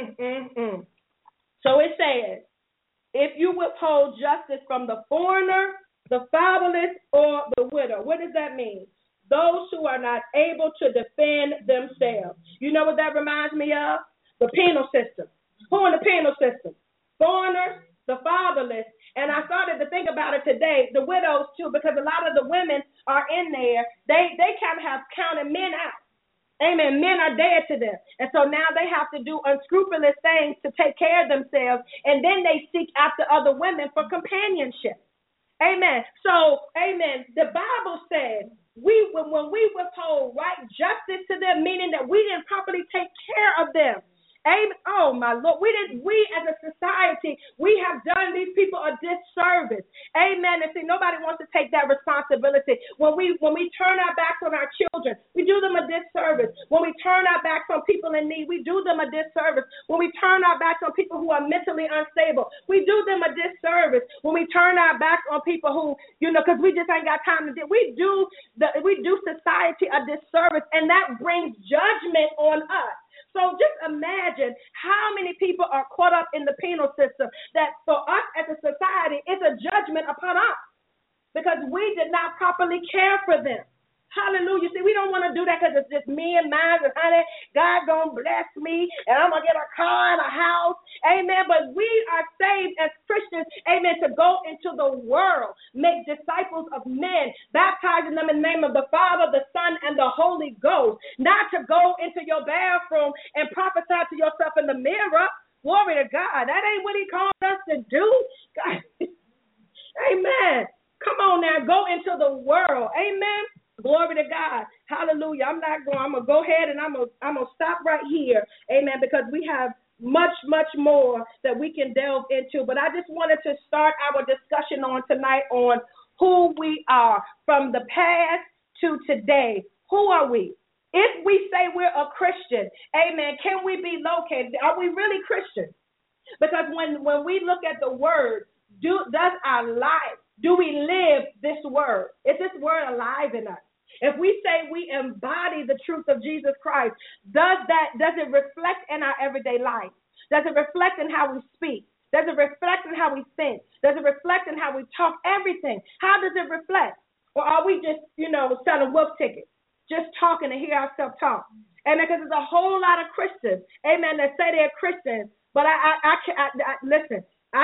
So it says, if you withhold justice from the foreigner, the fatherless, or the widow, what does that mean? Those who are not able to defend themselves. You know what that reminds me of? The penal system. Who in the penal system? Foreigners, the fatherless, And I started to think about it today, the widows too, because a lot of the women are in there. They kind of have counted men out. Amen. Men are dead to them. And so now they have to do unscrupulous things to take care of themselves. And then they seek after other women for companionship. Amen. So, amen. The Bible said when we withhold right justice to them, meaning that we didn't properly take care of them. Amen. Oh my Lord, we as a society, we have done these people a disservice. Amen. And see, nobody wants to take that responsibility. When we turn our backs on our children, we do them a disservice. When we turn our backs on people in need, we do them a disservice. When we turn our backs on people who are mentally unstable, we do them a disservice. When we turn our backs on people who, because we just ain't got time to do, we do society a disservice, and that brings judgment on us. So just imagine how many people are caught up in the penal system that for us as a society, it's a judgment upon us because we did not properly care for them. Hallelujah. See, we don't want to do that because it's just me and mine. And honey, God going to bless me and I'm going to get a car and a house. Amen. But we are saved as Christians, amen, to go into the world, make disciples of men, baptizing them in the name of the Father, the Son, and the Holy Ghost. Not to go into your bathroom and prophesy to yourself in the mirror. Glory to God. That ain't what he called us to do. God. Amen. Come on now. Go into the world. Amen. Glory to God. Hallelujah. I'm going to go ahead and I'm going to stop right here. Amen. Because we have much, much more that we can delve into. But I just wanted to start our discussion on tonight on who we are from the past to today. Who are we? If we say we're a Christian, amen, can we be located? Are we really Christians? Because when we look at the word, does our life, do we live this word? Is this word alive in us? If we say we embody the truth of Jesus Christ, does it reflect in our everyday life? Does it reflect in how we speak? Does it reflect in how we think? Does it reflect in how we talk? Everything. How does it reflect? Or are we just, selling wolf tickets, just talking to hear ourselves talk? Amen. Because there's a whole lot of Christians, amen, that say they're Christians, but listen, I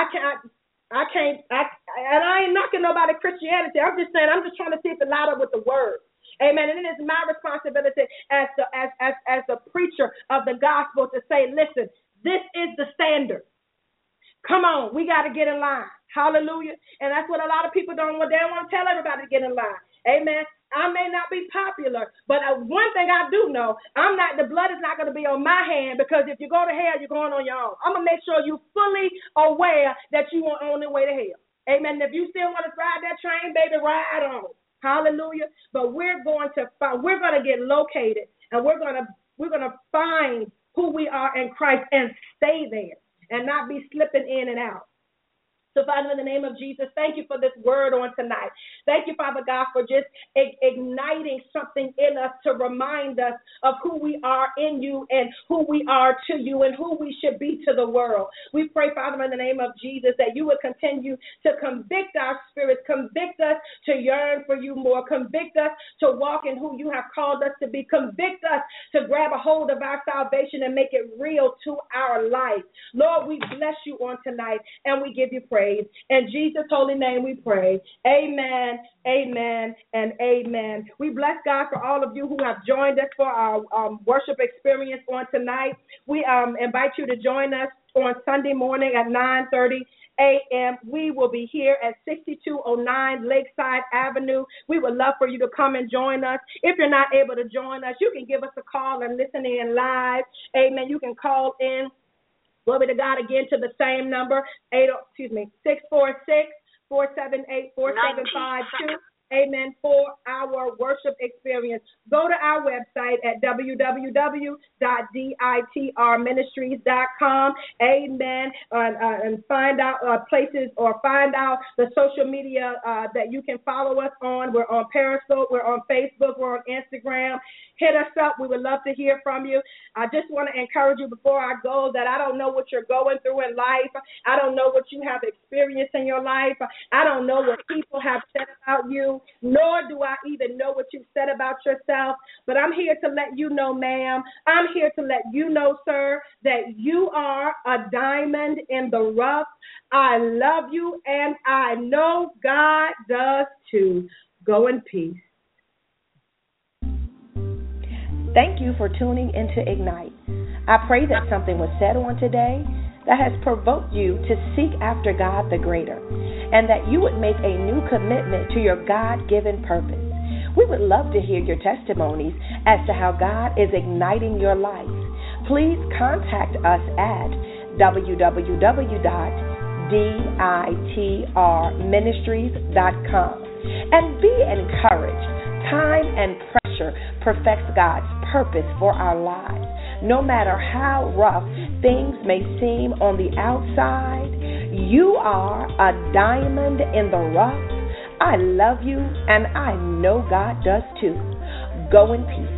ain't knocking nobody Christianity. I'm just saying, I'm just trying to see if it line up with the word. Amen. And it is my responsibility as the preacher of the gospel to say, listen, this is the standard. Come on, we got to get in line. Hallelujah. And that's what a lot of people don't want. They don't want to tell everybody to get in line. Amen. I may not be popular, but one thing I do know, the blood is not going to be on my hand, because if you go to hell, you're going on your own. I'm going to make sure you're fully aware that you are on the way to hell. Amen. If you still want to ride that train, baby, ride on. Hallelujah. But we're going to get located, and we're going to find who we are in Christ and stay there and not be slipping in and out. So, Father, in the name of Jesus, thank you for this word on tonight. Thank you, Father God, for just igniting something in us to remind us of who we are in you and who we are to you and who we should be to the world. We pray, Father, in the name of Jesus, that you would continue to convict our spirits, convict us to yearn for you more, convict us to walk in who you have called us to be, convict us to grab a hold of our salvation and make it real to our life. Lord, we bless you on tonight, and we give you praise. In Jesus' holy name we pray. Amen, amen, and amen. We bless God for all of you who have joined us for our worship experience on tonight. We invite you to join us on Sunday morning at 9:30 a.m. We will be here at 6209 Lakeside Avenue. We would love for you to come and join us. If you're not able to join us, you can give us a call and listen in live. Amen. You can call in. Glory to God, again, to the same number, 646-478-4752. Amen, for our worship experience. Go to our website at www.ditrministries.com. Amen. And find out places, or find out the social media that you can follow us on. We're on Periscope. We're on Facebook. We're on Instagram. hit us up. We would love to hear from you. I just want to encourage you before I go that I don't know what you're going through in life. I don't know what you have experienced in your life. I don't know what people have said about you, nor do I even know what you've said about yourself. But I'm here to let you know, ma'am. I'm here to let you know, sir, that you are a diamond in the rough. I love you, and I know God does too. Go in peace. Thank you for tuning into Ignite. I pray that something was said on today that has provoked you to seek after God the greater, and that you would make a new commitment to your God-given purpose. We would love to hear your testimonies as to how God is igniting your life. Please contact us at www.ditrministries.com and be encouraged. Time and pressure perfects God's purpose for our lives. No matter how rough things may seem on the outside, you are a diamond in the rough. I love you, and I know God does too. Go in peace.